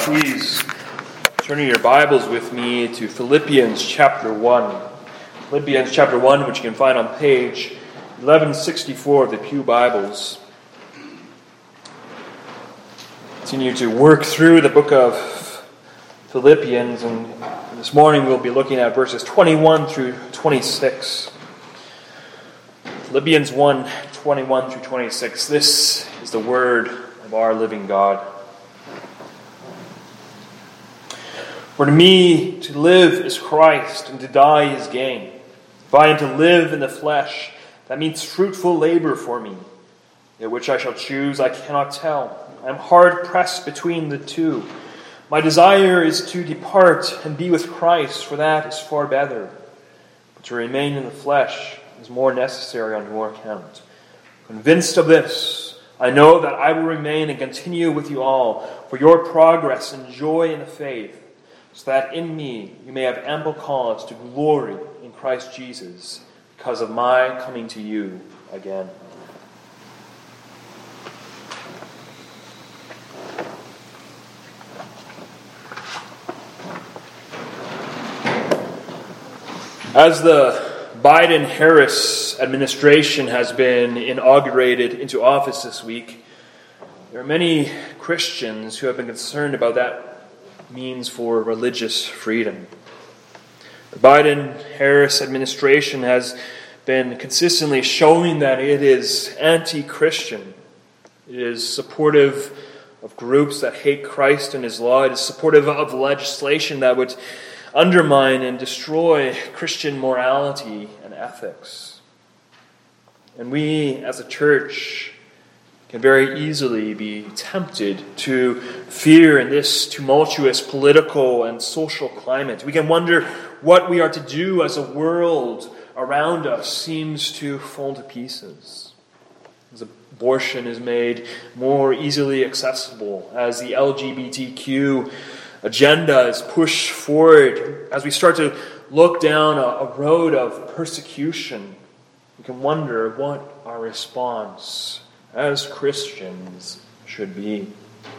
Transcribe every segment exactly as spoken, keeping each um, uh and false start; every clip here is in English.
please turn your Bibles with me to Philippians chapter one. Philippians chapter one, which you can find on page eleven sixty-four of the Pew Bibles. Continue to work through the book of Philippians, and this morning we'll be looking at verses twenty-one through twenty-six. Philippians one, twenty-one through twenty-six. This is the word of our living God. For to me, to live is Christ, and to die is gain. If I am to live in the flesh, that means fruitful labor for me. Yet which I shall choose, I cannot tell. I am hard pressed between the two. My desire is to depart and be with Christ, for that is far better. But to remain in the flesh is more necessary on your account. Convinced of this, I know that I will remain and continue with you all for your progress and joy in the faith, so that in me you may have ample cause to glory in Christ Jesus because of my coming to you again. As the Biden-Harris administration has been inaugurated into office this week, there are many Christians who have been concerned about that means for religious freedom. The Biden-Harris administration has been consistently showing that it is anti-Christian. It is supportive of groups that hate Christ and His law. It is supportive of legislation that would undermine and destroy Christian morality and ethics. And we, as a church, can very easily be tempted to fear in this tumultuous political and social climate. We can wonder what we are to do as a world around us seems to fall to pieces. As abortion is made more easily accessible, as the L G B T Q agenda is pushed forward, as we start to look down a, a road of persecution, we can wonder what our response as Christians should be.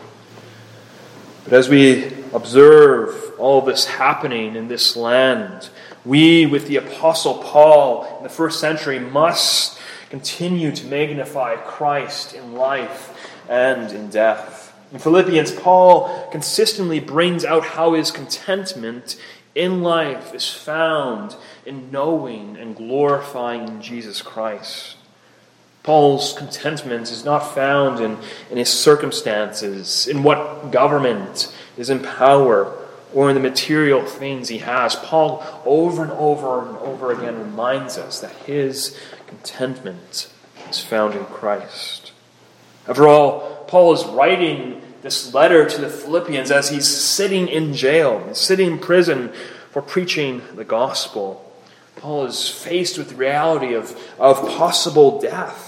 But as we observe all this happening in this land, we, with the Apostle Paul in the first century, must continue to magnify Christ in life and in death. In Philippians, Paul consistently brings out how his contentment in life is found in knowing and glorifying Jesus Christ. Paul's contentment is not found in, in his circumstances, in what government is in power, or in the material things he has. Paul over and over and over again reminds us that his contentment is found in Christ. After all, Paul is writing this letter to the Philippians as he's sitting in jail, sitting in prison for preaching the gospel. Paul is faced with the reality of, of possible death.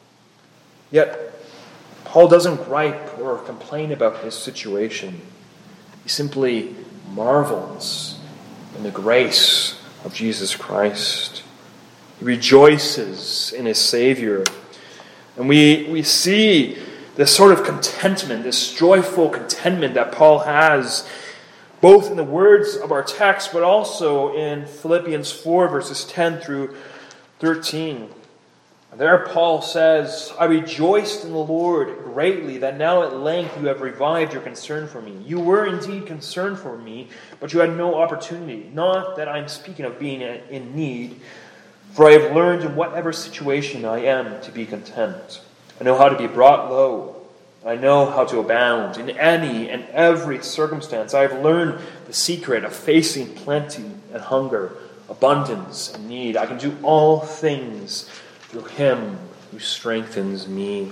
Yet, Paul doesn't gripe or complain about his situation. He simply marvels in the grace of Jesus Christ. He rejoices in his Savior. And we, we see this sort of contentment, this joyful contentment that Paul has, both in the words of our text, but also in Philippians four, verses ten through thirteen. There Paul says, I rejoiced in the Lord greatly that now at length you have revived your concern for me. You were indeed concerned for me, but you had no opportunity. Not that I'm speaking of being in need, for I have learned in whatever situation I am to be content. I know how to be brought low. I know how to abound in any and every circumstance. I have learned the secret of facing plenty and hunger, abundance and need. I can do all things through Him who strengthens me.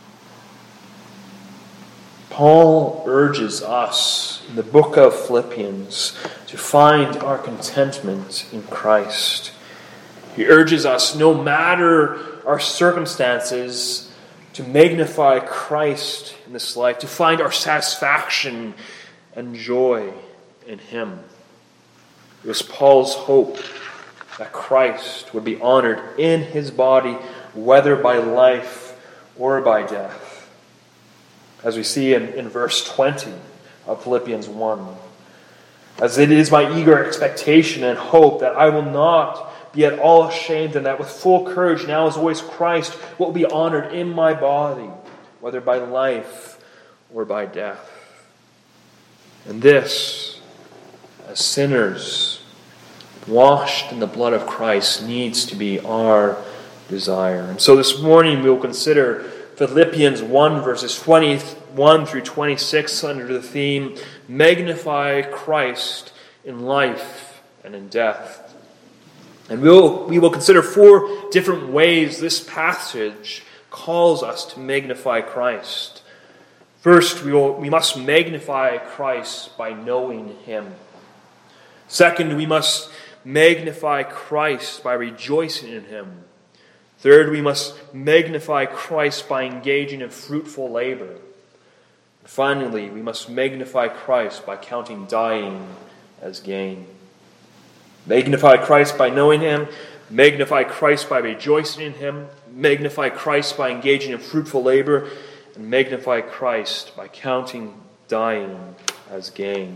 Paul urges us in the book of Philippians to find our contentment in Christ. He urges us, no matter our circumstances, to magnify Christ in this life, to find our satisfaction and joy in Him. It was Paul's hope that Christ would be honored in His body, whether by life or by death. As we see in, in verse twenty, of Philippians one. As it is my eager expectation and hope that I will not be at all ashamed, and that with full courage now as always Christ will be honored in my body, whether by life or by death. And this, as sinners washed in the blood of Christ, needs to be our desire. And so this morning we will consider Philippians one, verses twenty-one through twenty-six, under the theme, Magnify Christ in life and in death. And we will, we will consider four different ways this passage calls us to magnify Christ. First, we, will, we must magnify Christ by knowing Him. Second, we must magnify Christ by rejoicing in Him. Third, we must magnify Christ by engaging in fruitful labor. And finally, we must magnify Christ by counting dying as gain. Magnify Christ by knowing Him, magnify Christ by rejoicing in Him, magnify Christ by engaging in fruitful labor, and magnify Christ by counting dying as gain.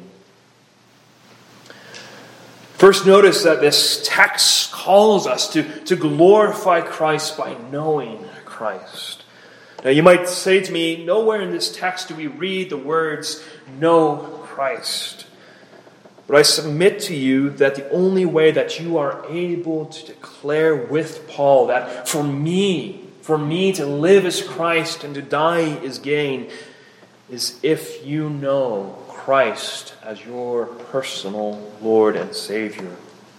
First, notice that this text calls us to, to glorify Christ by knowing Christ. Now, you might say to me, nowhere in this text do we read the words, know Christ. But I submit to you that the only way that you are able to declare with Paul that for me, for me to live is Christ and to die is gain, is if you know Christ as your personal Lord and Savior.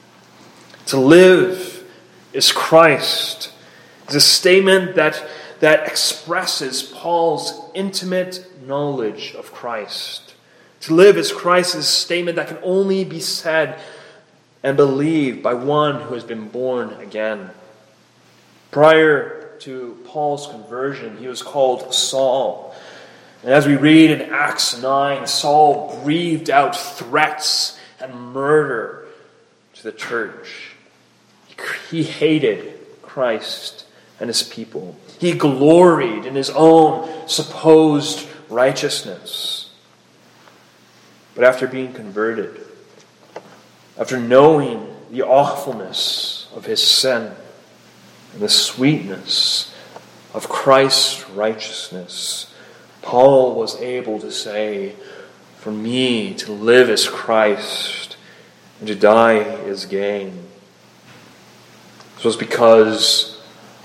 To live is Christ. It's a statement that, that expresses Paul's intimate knowledge of Christ. To live is Christ is a statement that can only be said and believed by one who has been born again. Prior to Paul's conversion, he was called Saul. And as we read in Acts nine, Saul breathed out threats and murder to the church. He hated Christ and His people. He gloried in his own supposed righteousness. But after being converted, after knowing the awfulness of his sin and the sweetness of Christ's righteousness, Paul was able to say, for me to live is Christ and to die is gain. This was because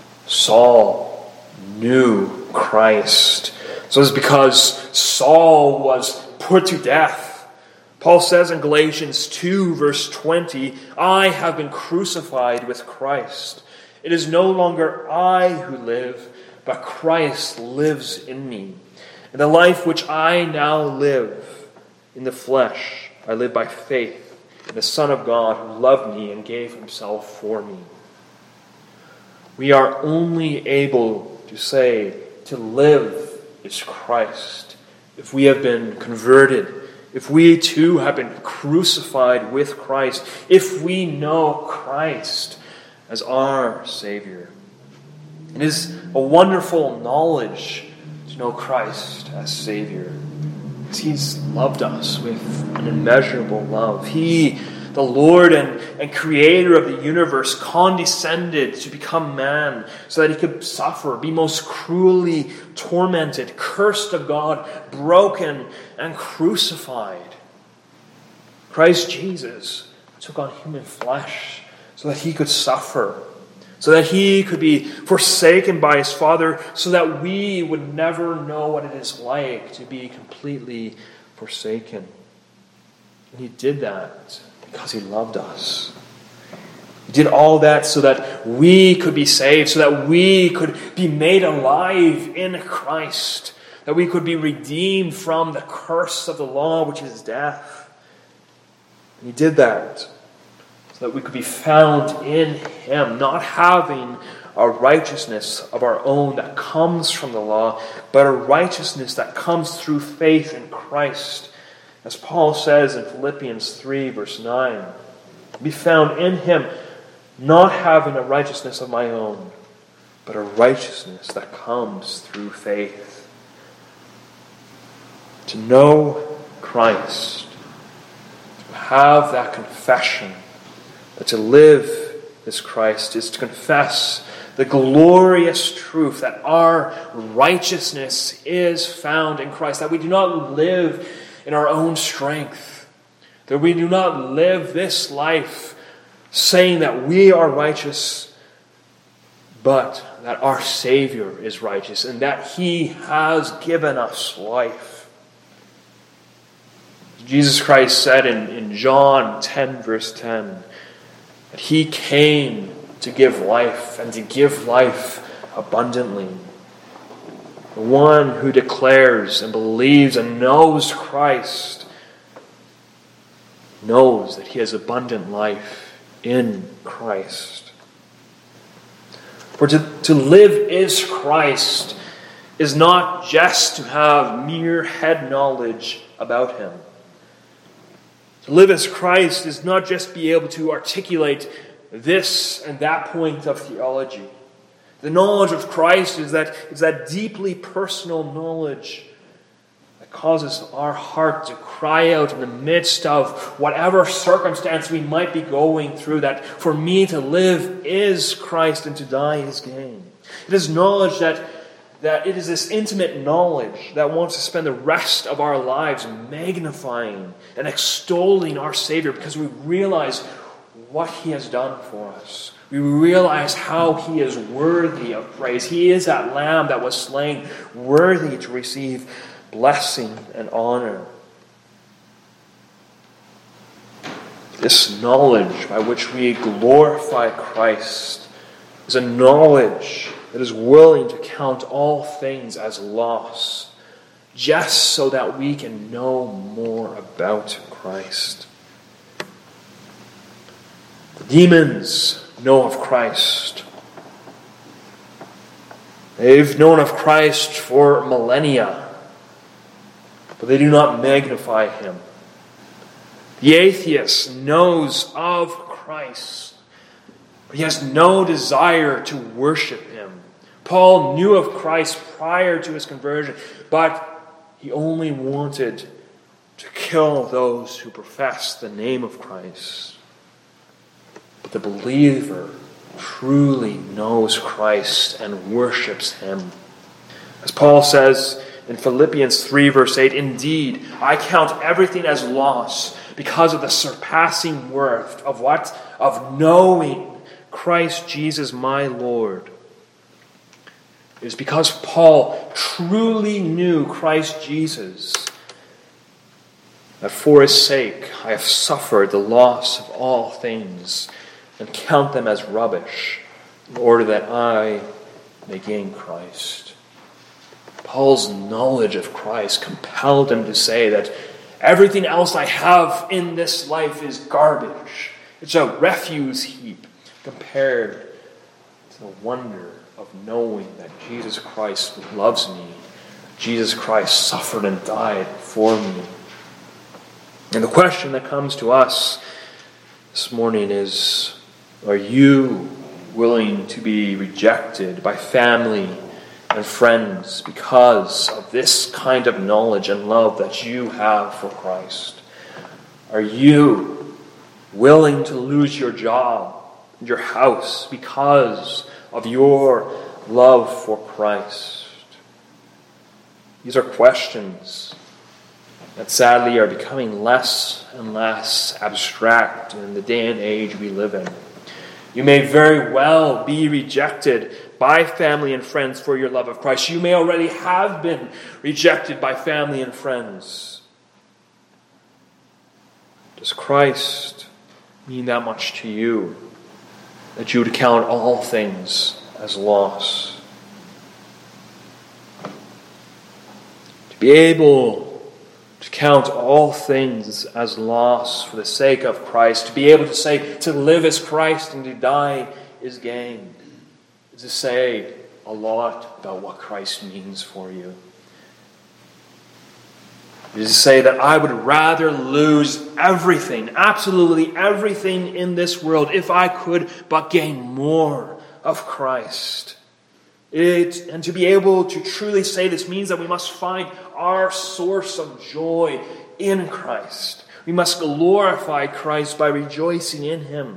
Saul knew Christ. So it was because Saul was put to death. Paul says in Galatians two, verse twenty, I have been crucified with Christ. It is no longer I who live, but Christ lives in me. And the life which I now live in the flesh, I live by faith in the Son of God who loved me and gave Himself for me. We are only able to say, to live is Christ, if we have been converted, if we too have been crucified with Christ, if we know Christ as our Savior. It is a wonderful knowledge to know Christ as Savior. He's loved us with an immeasurable love. He, the Lord and, and Creator of the universe, condescended to become man so that He could suffer, be most cruelly tormented, cursed of God, broken and crucified. Christ Jesus took on human flesh so that He could suffer, so that He could be forsaken by His Father, so that we would never know what it is like to be completely forsaken. And He did that because He loved us. He did all that so that we could be saved, so that we could be made alive in Christ, that we could be redeemed from the curse of the law, which is death. And He did that so that we could be found in Him, not having a righteousness of our own that comes from the law, but a righteousness that comes through faith in Christ. As Paul says in Philippians three, verse nine, be found in Him, not having a righteousness of my own, but a righteousness that comes through faith. To know Christ. To have that confession that to live is Christ is to confess the glorious truth that our righteousness is found in Christ, that we do not live in our own strength, that we do not live this life saying that we are righteous, but that our Savior is righteous and that He has given us life. Jesus Christ said in, in John ten, verse ten, that He came to give life and to give life abundantly. The one who declares and believes and knows Christ knows that he has abundant life in Christ. For to, to live is Christ is not just to have mere head knowledge about Him. To live as Christ is not just be able to articulate this and that point of theology. The knowledge of Christ is that, is that deeply personal knowledge that causes our heart to cry out in the midst of whatever circumstance we might be going through, that for me to live is Christ and to die is gain. It is knowledge that, that it is this intimate knowledge that wants to spend the rest of our lives magnifying and extolling our Savior because we realize what He has done for us. We realize how He is worthy of praise. He is that Lamb that was slain, worthy to receive blessing and honor. This knowledge by which we glorify Christ is a knowledge that is willing to count all things as loss, just so that we can know more about Christ. The demons know of Christ. They've known of Christ for millennia, but they do not magnify Him. The atheist knows of Christ, but he has no desire to worship Him. Paul knew of Christ prior to his conversion, but he only wanted to kill those who profess the name of Christ. But the believer truly knows Christ and worships Him. As Paul says in Philippians three, verse eight, "Indeed, I count everything as loss because of the surpassing worth of what? Of knowing Christ Jesus my Lord." It is because Paul truly knew Christ Jesus that for His sake I have suffered the loss of all things and count them as rubbish, in order that I may gain Christ. Paul's knowledge of Christ compelled him to say that everything else I have in this life is garbage. It's a refuse heap compared to the wonder of knowing that Jesus Christ loves me. Jesus Christ suffered and died for me. And the question that comes to us this morning is, are you willing to be rejected by family and friends because of this kind of knowledge and love that you have for Christ? Are you willing to lose your job and your house because of your love for Christ? These are questions that sadly are becoming less and less abstract in the day and age we live in. You may very well be rejected by family and friends for your love of Christ. You may already have been rejected by family and friends. Does Christ mean that much to you, that you would count all things as loss? To be able to count all things as loss for the sake of Christ, to be able to say, to live is Christ and to die is gain, is to say a lot about what Christ means for you. It is to say that I would rather lose everything, absolutely everything in this world, if I could but gain more of Christ. It, and to be able to truly say this means that we must find our source of joy in Christ. We must glorify Christ by rejoicing in Him.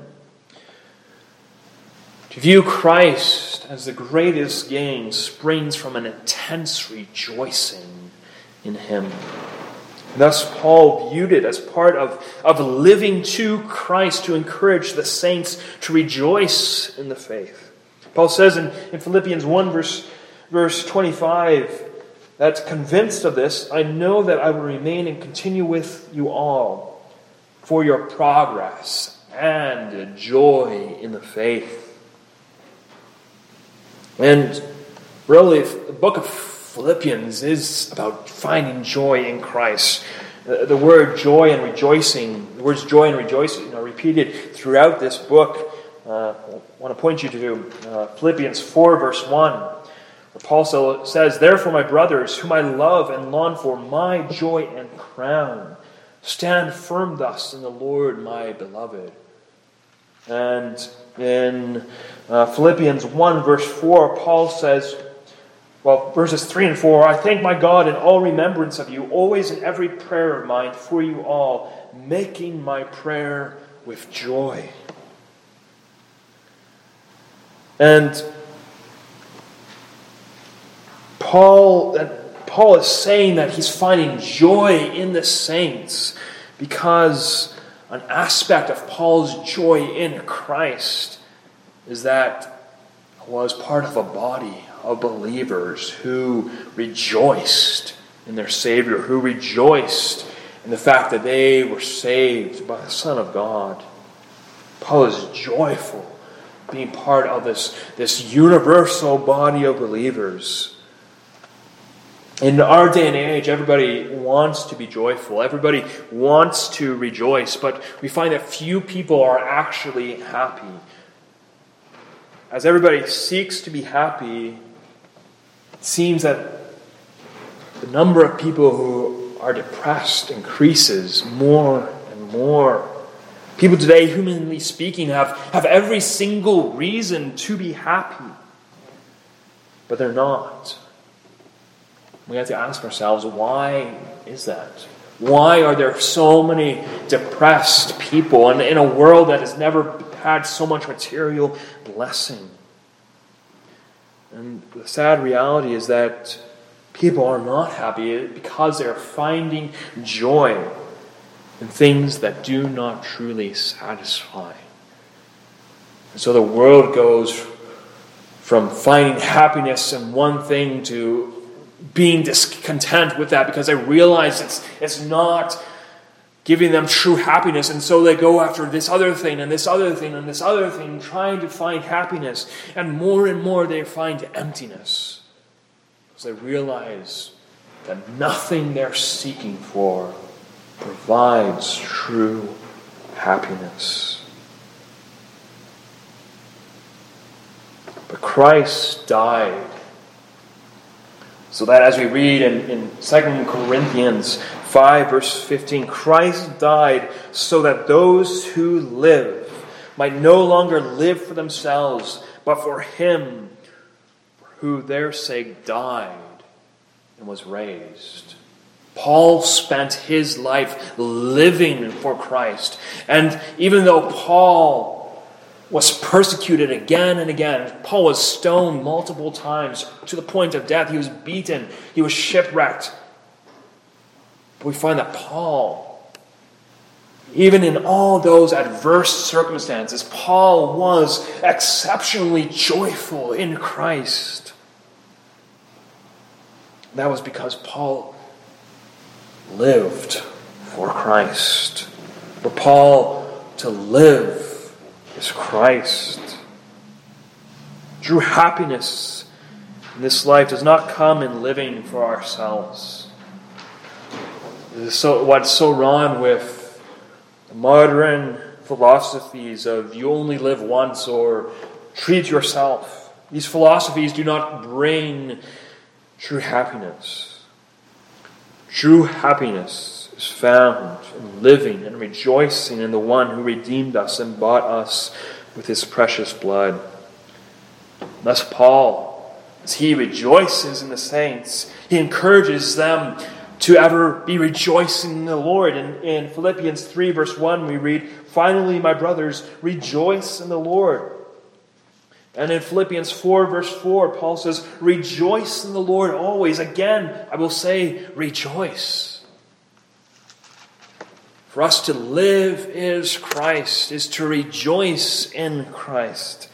To view Christ as the greatest gain springs from an intense rejoicing in Him. And thus Paul viewed it as part of, of living to Christ to encourage the saints to rejoice in the faith. Paul says in, in Philippians one verse, verse twenty-five, that convinced of this, I know that I will remain and continue with you all for your progress and joy in the faith. And really, the book of Philippians is about finding joy in Christ. The, the word joy and rejoicing, the words joy and rejoicing are repeated throughout this book. Uh, I want to point you to uh, Philippians four verse one, where Paul says, therefore, my brothers, whom I love and long for, my joy and crown, stand firm thus in the Lord, my beloved. And in uh, Philippians one verse four, Paul says, well, verses three and four, I thank my God in all remembrance of you, always in every prayer of mine for you all, making my prayer with joy. And Paul, Paul is saying that he's finding joy in the saints because an aspect of Paul's joy in Christ is that he was part of a body of believers who rejoiced in their Savior, who rejoiced in the fact that they were saved by the Son of God. Paul is joyful being part of this, this universal body of believers. In our day and age, everybody wants to be joyful. Everybody wants to rejoice, but we find that few people are actually happy. As everybody seeks to be happy, it seems that the number of people who are depressed increases more and more. People today, humanly speaking, have, have every single reason to be happy, but they're not. We have to ask ourselves, why is that? Why are there so many depressed people in, in a world that has never had so much material blessing? And the sad reality is that people are not happy because they're finding joy in things that do not truly satisfy. And so the world goes from finding happiness in one thing to being discontent with that because they realize it's, it's not giving them true happiness. And so they go after this other thing and this other thing and this other thing, trying to find happiness. And more and more they find emptiness because they realize that nothing they're seeking for provides true happiness. But Christ died so that, as we read in, in Second Corinthians five verse fifteen, Christ died so that those who live might no longer live for themselves, but for Him who their sake died and was raised. Paul spent his life living for Christ. And even though Paul was persecuted again and again, Paul was stoned multiple times to the point of death. He was beaten. He was shipwrecked. But we find that Paul, even in all those adverse circumstances, Paul was exceptionally joyful in Christ. That was because Paul lived for Christ. For Paul to live is Christ. True happiness in this life does not come in living for ourselves. This is so, what's so wrong with the modern philosophies of you only live once or treat yourself. These philosophies do not bring true happiness. True happiness is found in living and rejoicing in the one who redeemed us and bought us with His precious blood. Thus Paul As he rejoices in the saints, he encourages them to ever be rejoicing in the Lord. In, in Philippians three, verse one, we read, "Finally, my brothers, rejoice in the Lord." And in Philippians four, verse four, Paul says, "Rejoice in the Lord always." Again, I will say, rejoice. For us to live is Christ, is to rejoice in Christ.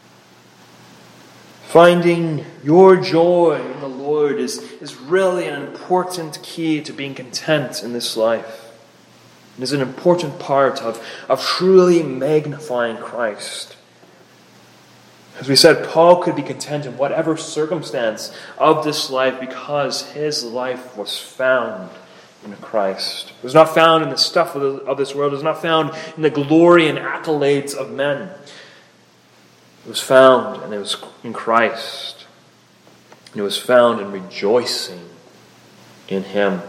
Finding your joy in the Lord is, is really an important key to being content in this life. It is an important part of, of truly magnifying Christ. As we said, Paul could be content in whatever circumstance of this life because his life was found in Christ. It was not found in the stuff of, the, of this world. It was not found in the glory and accolades of men. It was found, and it was in Christ. And it was found in rejoicing in Him.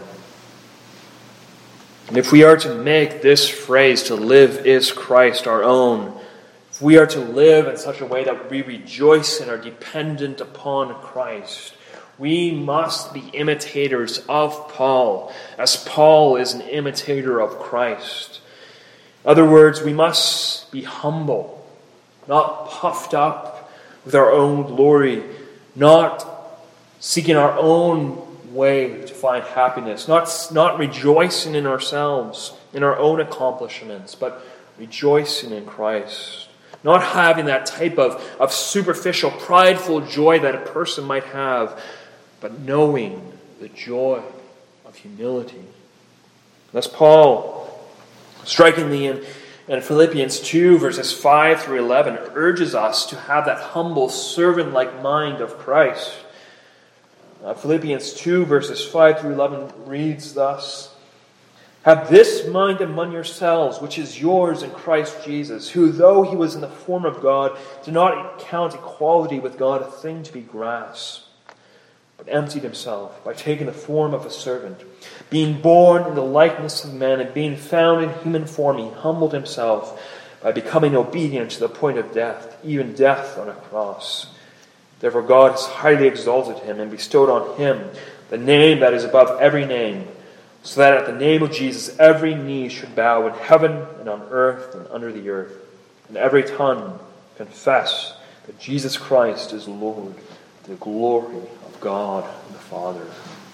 And if we are to make this phrase, "to live is Christ," our own, if we are to live in such a way that we rejoice and are dependent upon Christ, we must be imitators of Paul, as Paul is an imitator of Christ. In other words, we must be humble, not puffed up with our own glory, not seeking our own way to find happiness, not, not rejoicing in ourselves, in our own accomplishments, but rejoicing in Christ. Not having that type of, of superficial, prideful joy that a person might have, but knowing the joy of humility. Thus Paul, strikingly in, in Philippians two, verses five through eleven, urges us to have that humble, servant-like mind of Christ. Uh, Philippians two, verses five through eleven reads thus, "Have this mind among yourselves, which is yours in Christ Jesus, who, though he was in the form of God, did not count equality with God a thing to be grasped, but emptied himself by taking the form of a servant. Being born in the likeness of men and being found in human form, he humbled himself by becoming obedient to the point of death, even death on a cross. Therefore God has highly exalted him and bestowed on him the name that is above every name, so that at the name of Jesus every knee should bow in heaven and on earth and under the earth, and every tongue confess that Jesus Christ is Lord, to the glory of God the Father."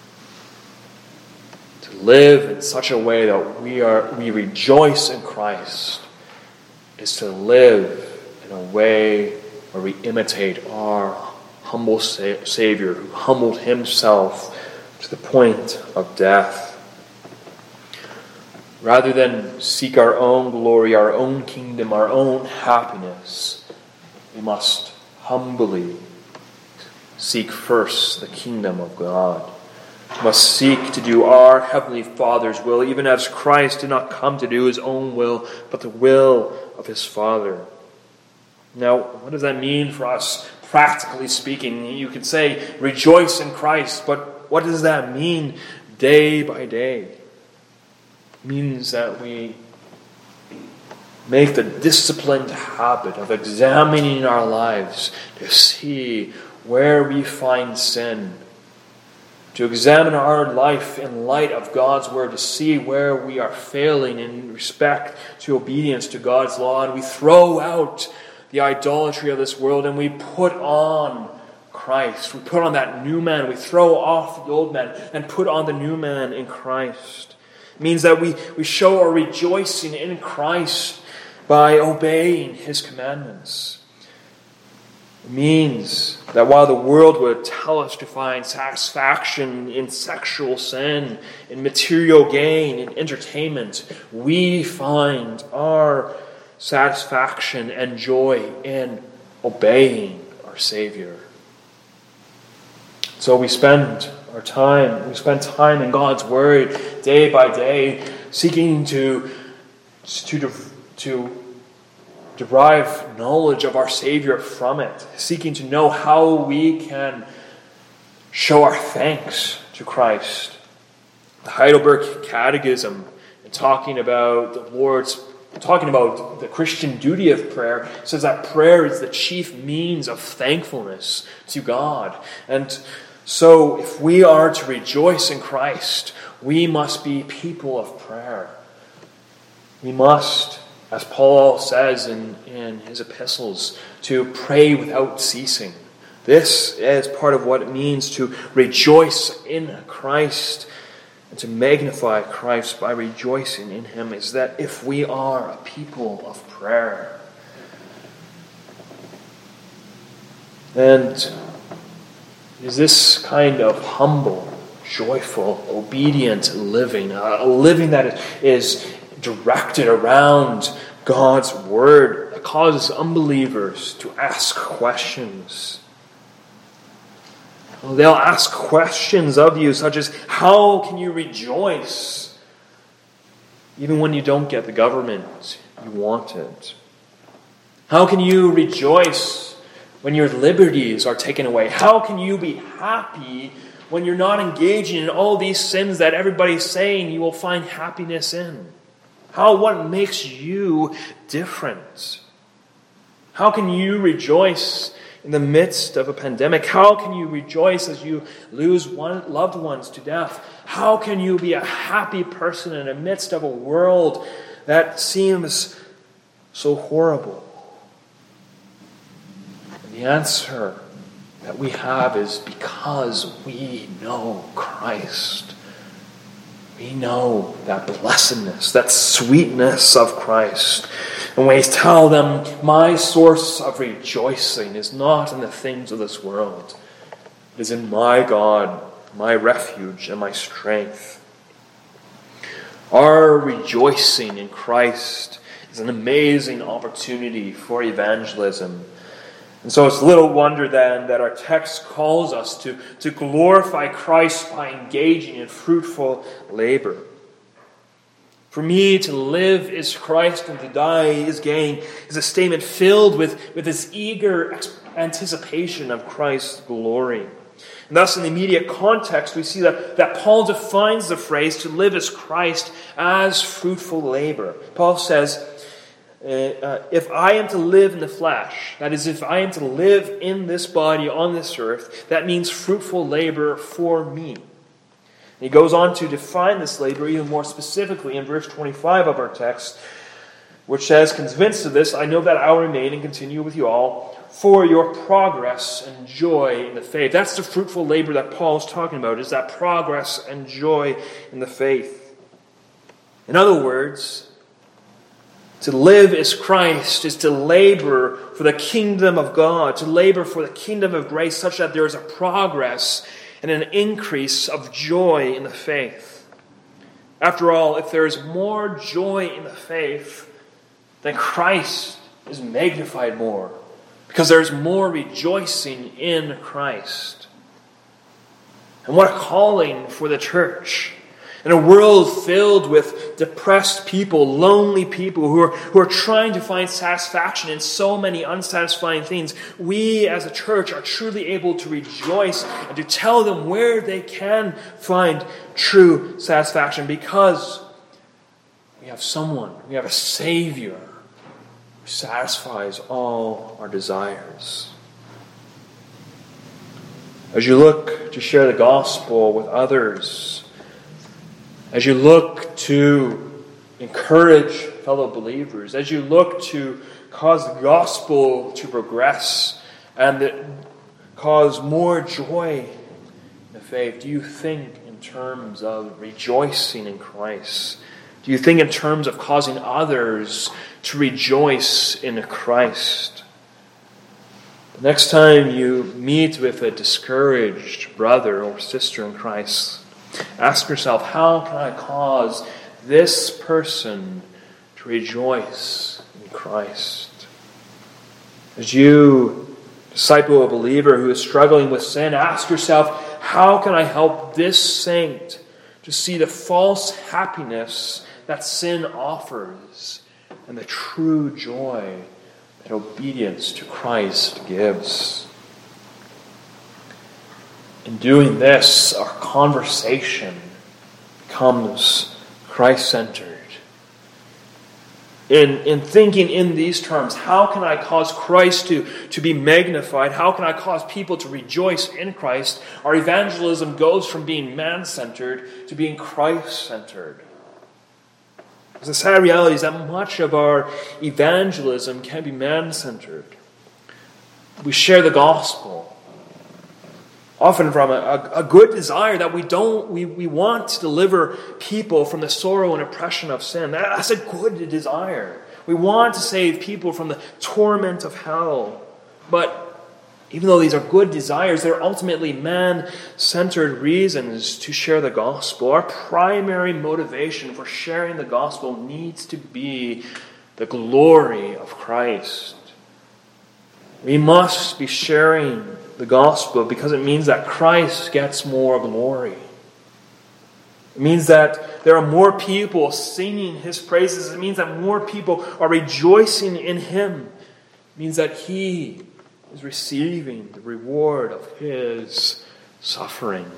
To live in such a way that we are we rejoice in Christ is to live in a way where we imitate our humble Savior, who humbled himself to the point of death. Rather than seek our own glory, our own kingdom, our own happiness, we must humbly seek first the kingdom of God. We must seek to do our Heavenly Father's will, even as Christ did not come to do his own will, but the will of his Father. Now, what does that mean for us, practically speaking? You could say, rejoice in Christ, but what does that mean day by day? It means that we make the disciplined habit of examining our lives to see where we find sin, to examine our life in light of God's Word, to see where we are failing in respect to obedience to God's law, and we throw out the idolatry of this world and we put on Christ. We put on that new man. We throw off the old man and put on the new man in Christ. It means that we, we show our rejoicing in Christ by obeying his commandments. It means that while the world would tell us to find satisfaction in sexual sin, in material gain, in entertainment, we find our satisfaction and joy in obeying our Savior. So we spend our time, we spend time in God's Word day by day, seeking to, to, to derive knowledge of our Savior from it, seeking to know how we can show our thanks to Christ. The Heidelberg Catechism, in talking about the Lord's talking about the Christian duty of prayer, says that prayer is the chief means of thankfulness to God. And so if we are to rejoice in Christ, we must be people of prayer. We must, as Paul says in, in his epistles, to pray without ceasing. This is part of what it means to rejoice in Christ and to magnify Christ by rejoicing in Him, is that if we are a people of prayer, and is this kind of humble, joyful, obedient living, a living that is directed around God's Word, that causes unbelievers to ask questions. Well, they'll ask questions of you such as, how can you rejoice even when you don't get the government you wanted? How can you rejoice when your liberties are taken away? How can you be happy when you're not engaging in all these sins that everybody's saying you will find happiness in? How, what makes you different? How can you rejoice in the midst of a pandemic? How can you rejoice as you lose one, loved ones to death? How can you be a happy person in the midst of a world that seems so horrible? And the answer that we have is because we know Christ. We know that blessedness, that sweetness of Christ. And we tell them, my source of rejoicing is not in the things of this world. It is in my God, my refuge, and my strength. Our rejoicing in Christ is an amazing opportunity for evangelism. And so it's little wonder then that our text calls us to, to glorify Christ by engaging in fruitful labor. For me, to live is Christ and to die is gain is a statement filled with, with this eager anticipation of Christ's glory. And thus, in the immediate context, we see that, that Paul defines the phrase to live as Christ as fruitful labor. Paul says, uh, uh, if I am to live in the flesh, that is, if I am to live in this body on this earth, that means fruitful labor for me. He goes on to define this labor even more specifically in verse twenty-five of our text, which says, convinced of this, I know that I will remain and continue with you all for your progress and joy in the faith. That's the fruitful labor that Paul is talking about, is that progress and joy in the faith. In other words, to live as Christ is to labor for the kingdom of God, to labor for the kingdom of grace such that there is a progress and an increase of joy in the faith. After all, if there is more joy in the faith, then Christ is magnified more, because there's more rejoicing in Christ. And what a calling for the church. In a world filled with depressed people, lonely people who are, who are trying to find satisfaction in so many unsatisfying things, we as a church are truly able to rejoice and to tell them where they can find true satisfaction, because we have someone, we have a Savior who satisfies all our desires. As you look to share the gospel with others, as you look to encourage fellow believers, as you look to cause the gospel to progress and cause more joy in the faith, do you think in terms of rejoicing in Christ? Do you think in terms of causing others to rejoice in Christ? The next time you meet with a discouraged brother or sister in Christ, ask yourself, how can I cause this person to rejoice in Christ? As you disciple a believer who is struggling with sin, ask yourself, how can I help this saint to see the false happiness that sin offers and the true joy that obedience to Christ gives? In doing this, our conversation becomes Christ-centered. in, in thinking in these terms. How can I cause Christ to, to be magnified? How can I cause people to rejoice in Christ? Our evangelism goes from being man-centered to being Christ-centered. The sad reality is that much of our evangelism can be man-centered. We share the gospel, often from a, a, a good desire that we don't, we, we want to deliver people from the sorrow and oppression of sin. That's a good desire. We want to save people from the torment of hell. But even though these are good desires, they're ultimately man-centered reasons to share the gospel. Our primary motivation for sharing the gospel needs to be the glory of Christ. We must be sharing the gospel because it means that Christ gets more glory. It means that there are more people singing His praises. It means that more people are rejoicing in Him. It means that He is receiving the reward of His suffering.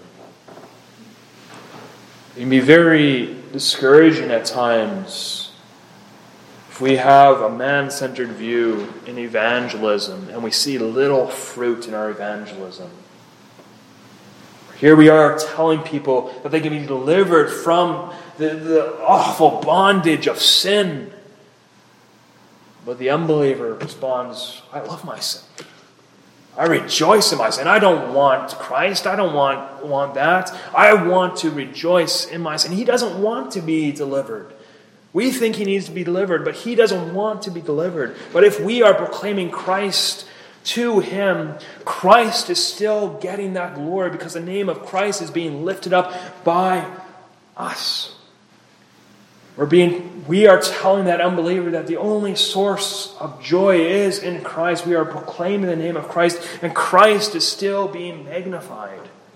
It can be very discouraging at times if we have a man-centered view in evangelism and we see little fruit in our evangelism. Here we are telling people that they can be delivered from the, the awful bondage of sin. But the unbeliever responds, I love my sin. I rejoice in my sin. I don't want Christ. I don't want, want that. I want to rejoice in my sin. He doesn't want to be delivered. We think he needs to be delivered, but he doesn't want to be delivered. But if we are proclaiming Christ to him, Christ is still getting that glory because the name of Christ is being lifted up by us. We're being, we are telling that unbeliever that the only source of joy is in Christ. We are proclaiming the name of Christ, and Christ is still being magnified.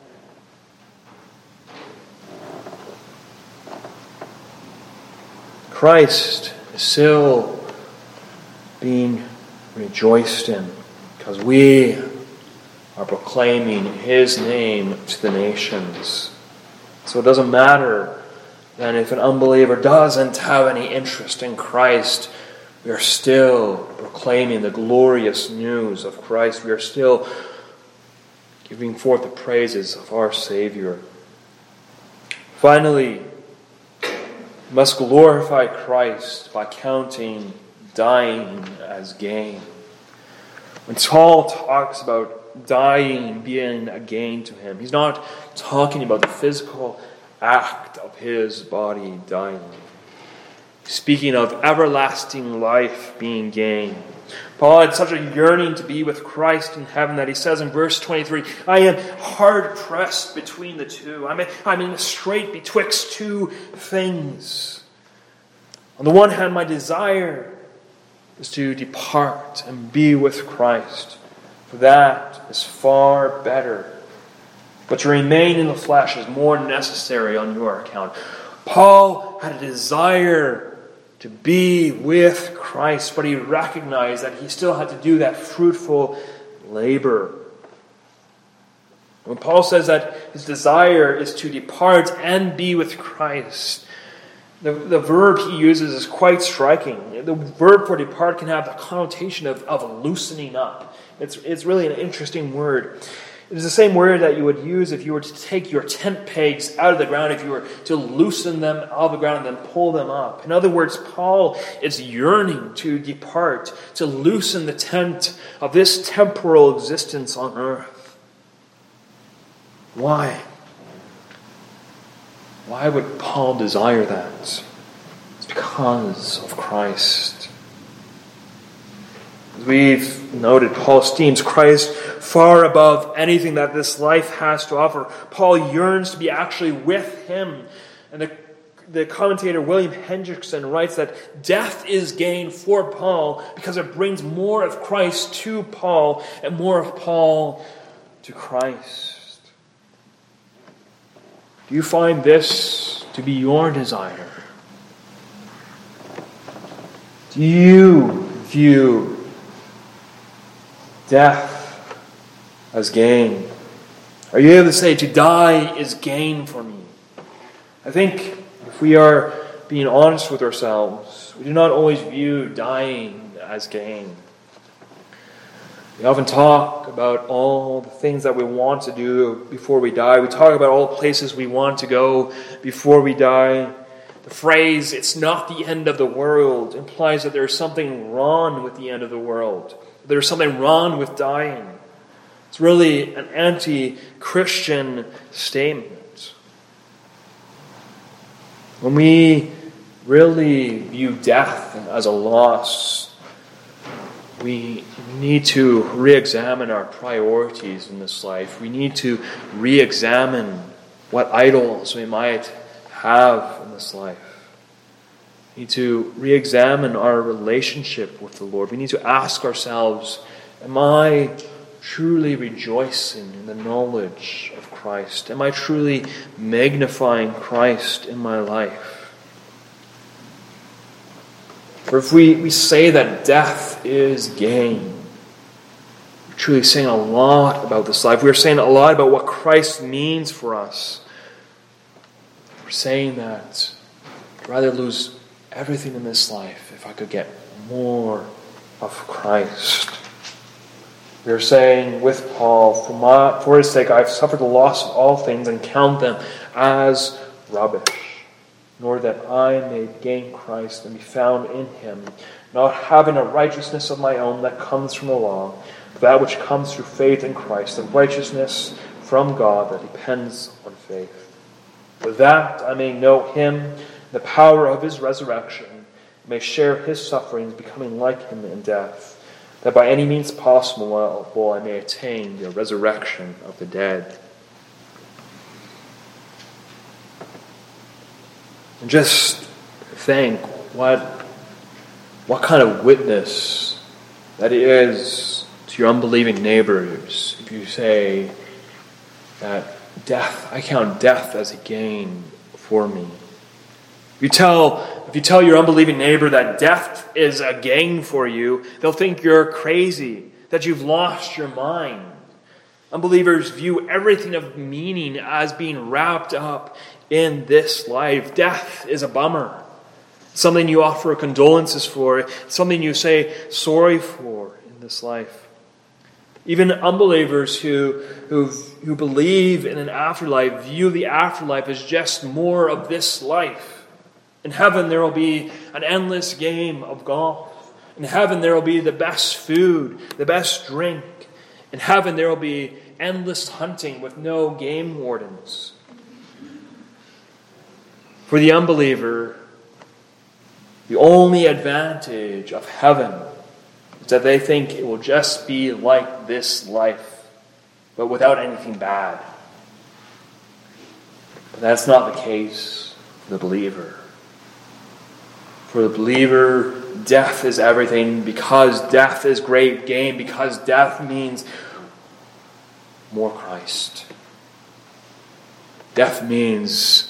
Christ is still being rejoiced in because we are proclaiming His name to the nations. So it doesn't matter then if an unbeliever doesn't have any interest in Christ, we are still proclaiming the glorious news of Christ. We are still giving forth the praises of our Savior. Finally, we must glorify Christ by counting dying as gain. When Paul talks about dying being a gain to him, he's not talking about the physical act of his body dying. Speaking of everlasting life being gained. Paul had such a yearning to be with Christ in heaven that he says in verse twenty-three, I am hard pressed between the two. I'm in, I'm in the strait betwixt two things. On the one hand, my desire is to depart and be with Christ, for that is far better. But to remain in the flesh is more necessary on your account. Paul had a desire to be with Christ, but he recognized that he still had to do that fruitful labor. When Paul says that his desire is to depart and be with Christ, the, the verb he uses is quite striking. The verb for depart can have the connotation of, of loosening up. It's, it's really an interesting word. It is the same word that you would use if you were to take your tent pegs out of the ground, if you were to loosen them out of the ground and then pull them up. In other words, Paul is yearning to depart, to loosen the tent of this temporal existence on earth. Why? Why would Paul desire that? It's because of Christ. As we've noted, Paul esteems Christ far above anything that this life has to offer. Paul yearns to be actually with him. And the, the commentator William Hendrickson writes that death is gain for Paul because it brings more of Christ to Paul and more of Paul to Christ. Do you find this to be your desire? Do you view death as gain? Are you able to say, to die is gain for me? I think if we are being honest with ourselves, we do not always view dying as gain. We often talk about all the things that we want to do before we die. We talk about all the places we want to go before we die. The phrase, "it's not the end of the world," implies that there's something wrong with the end of the world. There's something wrong with dying. It's really an anti-Christian statement. When we really view death as a loss, we need to re-examine our priorities in this life. We need to re-examine what idols we might have in this life. We need to re-examine our relationship with the Lord. We need to ask ourselves, am I truly rejoicing in the knowledge of Christ? Am I truly magnifying Christ in my life? For if we, we say that death is gain, we're truly saying a lot about this life. We're saying a lot about what Christ means for us. We're saying that I'd rather lose everything in this life if I could get more of Christ. We're saying with Paul, for, my, for his sake I have suffered the loss of all things and count them as rubbish, nor that I may gain Christ and be found in him, not having a righteousness of my own that comes from the law, but that which comes through faith in Christ, the righteousness from God that depends on faith. With that I may know him, the power of his resurrection, may share his sufferings, becoming like him in death, that by any means possible I may attain the resurrection of the dead. And just think what, what kind of witness that is to your unbelieving neighbors if you say that death, I count death as a gain for me. If you tell, if you tell your unbelieving neighbor that death is a gain for you, they'll think you're crazy, that you've lost your mind. Unbelievers view everything of meaning as being wrapped up in this life. Death is a bummer. Something you offer condolences for. Something you say sorry for in this life. Even unbelievers who, who, who believe in an afterlife view the afterlife as just more of this life. In heaven there will be an endless game of golf. In heaven there will be the best food, the best drink. In heaven there will be endless hunting with no game wardens. For the unbeliever, the only advantage of heaven is that they think it will just be like this life, but without anything bad. But that's not the case for the believer. For the believer, death is everything, because death is great gain, because death means more Christ. Death means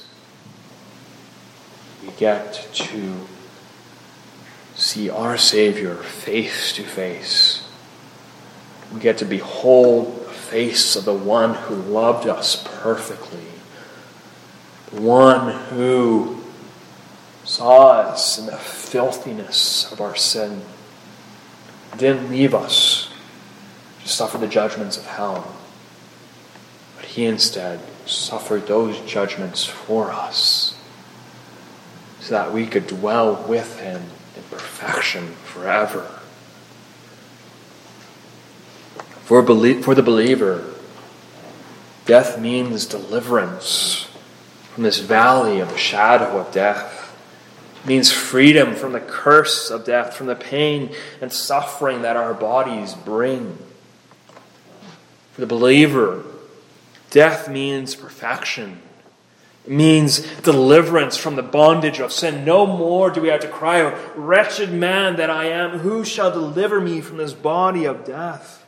we get to see our Savior face to face. We get to behold the face of the one who loved us perfectly. The one who saw us in the filthiness of our sin. Didn't leave us to suffer the judgments of hell. But he instead suffered those judgments for us, so that we could dwell with him in perfection forever. For, belie- for the believer, death means deliverance from this valley of the shadow of death. It means freedom from the curse of death, from the pain and suffering that our bodies bring. For the believer, death means perfection. It means deliverance from the bondage of sin. No more do we have to cry out, "Wretched man that I am, who shall deliver me from this body of death?"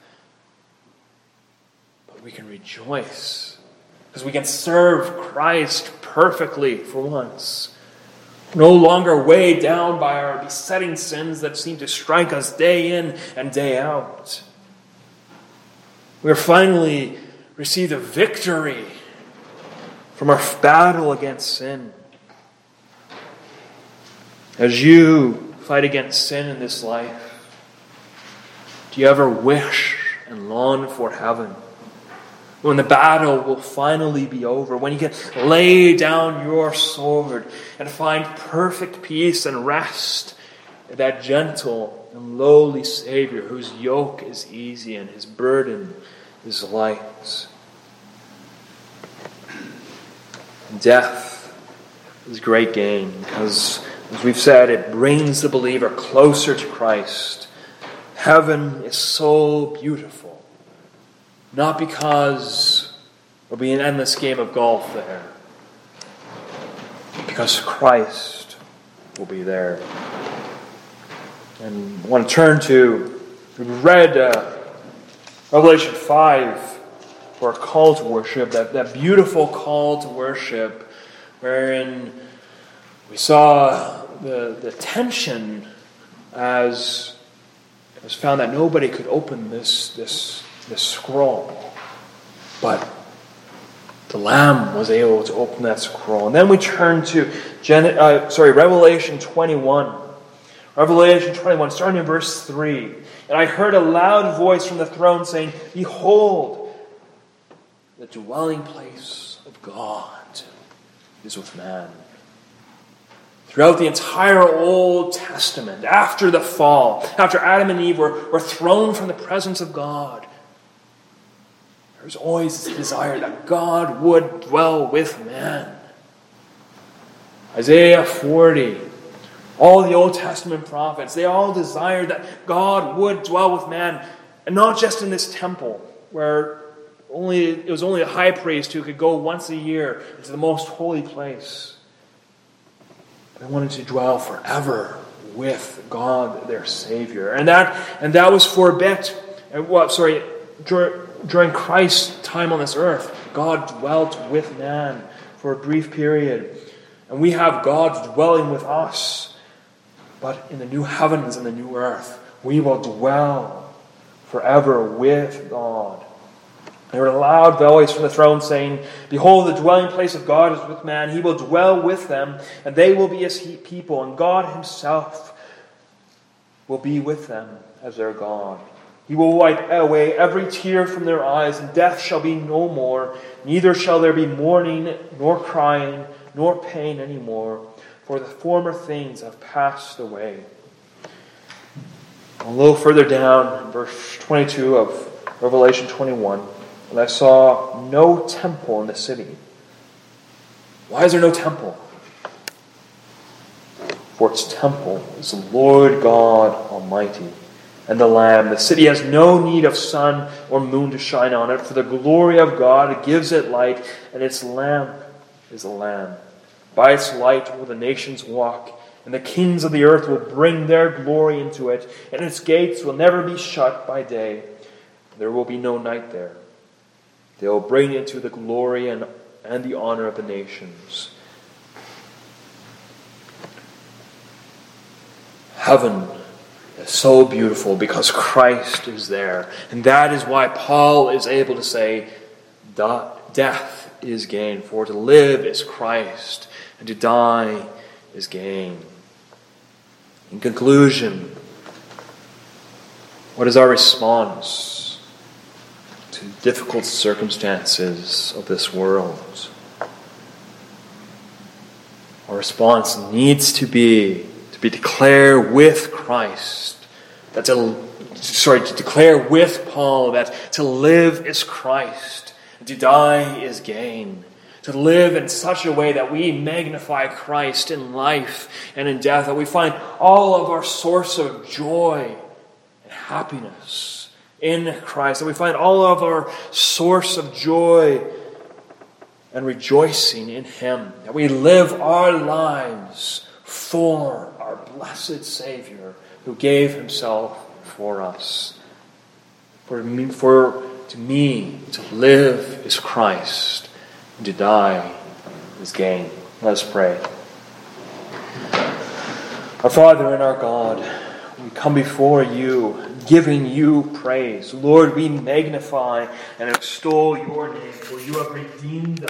But we can rejoice because we can serve Christ perfectly for once. No longer weighed down by our besetting sins that seem to strike us day in and day out. We are finally received a victory from our battle against sin. As you fight against sin in this life, do you ever wish and long for heaven? When the battle will finally be over, when you can lay down your sword and find perfect peace and rest in that gentle and lowly Savior whose yoke is easy and his burden is light. Death is great gain because, as we've said, it brings the believer closer to Christ. Heaven is so beautiful. Not because there'll be an endless game of golf there, because Christ will be there. And I want to turn to, we read uh, Revelation five for a call to worship, that, that beautiful call to worship, wherein we saw the, the tension as it was found that nobody could open this this the scroll, but the Lamb was able to open that scroll. And then we turn to Gen- uh, sorry, Revelation twenty-one. Revelation twenty-one, starting in verse three. And I heard a loud voice from the throne saying, "Behold, the dwelling place of God is with man." Throughout the entire Old Testament, after the fall, after Adam and Eve were, were thrown from the presence of God, there's always this desire that God would dwell with man. Isaiah forty, all the Old Testament prophets, they all desired that God would dwell with man, and not just in this temple, where only it was only the high priest who could go once a year into the most holy place. They wanted to dwell forever with God, their Savior. And that and that was for a bit. And what sorry, during, during Christ's time on this earth, God dwelt with man for a brief period. And we have God dwelling with us. But in the new heavens and the new earth, we will dwell forever with God. There was a loud voice from the throne saying, "Behold, the dwelling place of God is with man. He will dwell with them, and they will be his people, and God himself will be with them as their God. He will wipe away every tear from their eyes, and death shall be no more. Neither shall there be mourning, nor crying, nor pain any more, for the former things have passed away." A little further down, verse twenty-two of Revelation twenty-one, "And I saw no temple in the city." Why is there no temple? For its temple is the Lord God Almighty and the Lamb. The city has no need of sun or moon to shine on it, for the glory of God gives it light, and its lamp is the Lamb. By its light will the nations walk, and the kings of the earth will bring their glory into it, and its gates will never be shut by day. There will be no night there. They will bring into the glory and, and the honor of the nations. Heaven is so beautiful because Christ is there. And that is why Paul is able to say, death is gain. For to live is Christ, and to die is gain. In conclusion, what is our response to difficult circumstances of this world? Our response needs to be to be declare with Christ, that to sorry to declare with Paul that to live is Christ, and to die is gain. To live in such a way that we magnify Christ in life and in death, that we find all of our source of joy and happiness in Christ, that we find all of our source of joy and rejoicing in Him, that we live our lives for our blessed Savior who gave Himself for us. For me, for to me, to live is Christ, and to die is gain. Let us pray. Our Father and our God, we come before you, giving you praise. Lord, we magnify and extol your name, for you have redeemed